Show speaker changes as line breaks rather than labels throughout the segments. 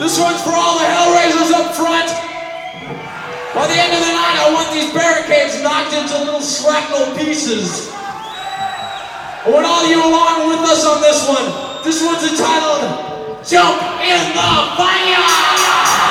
This one's for all the Hellraisers up front. By the end of the night, I want these barricades knocked into little shrapnel pieces. I want all of you along with us on this one. This one's entitled Jump in the Fire!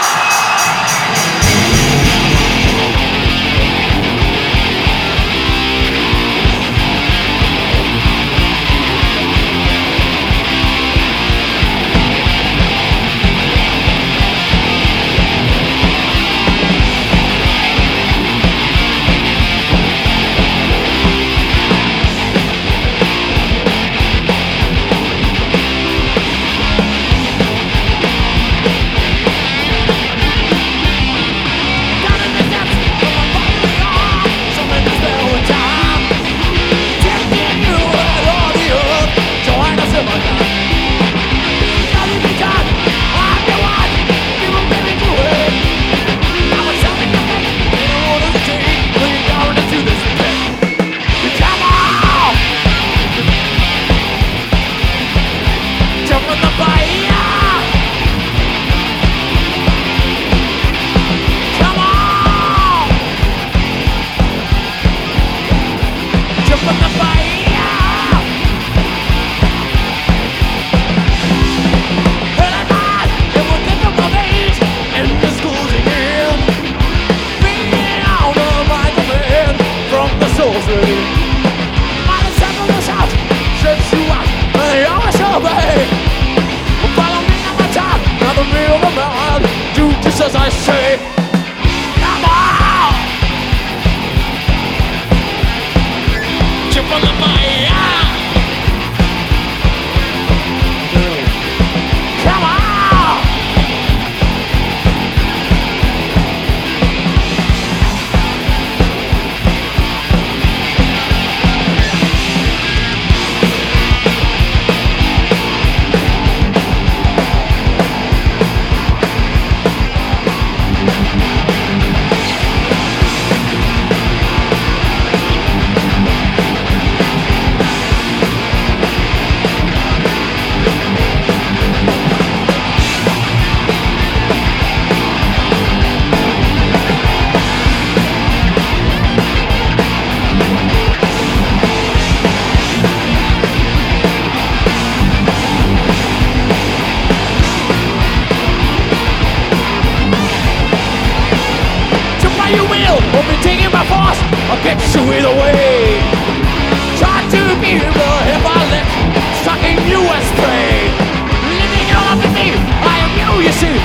As I say, come on, jump on the fire, come on. You will, won't be taking my force, I'll get you either way. Try to be the if I let sucking you as prey. Living up with me, I am you see.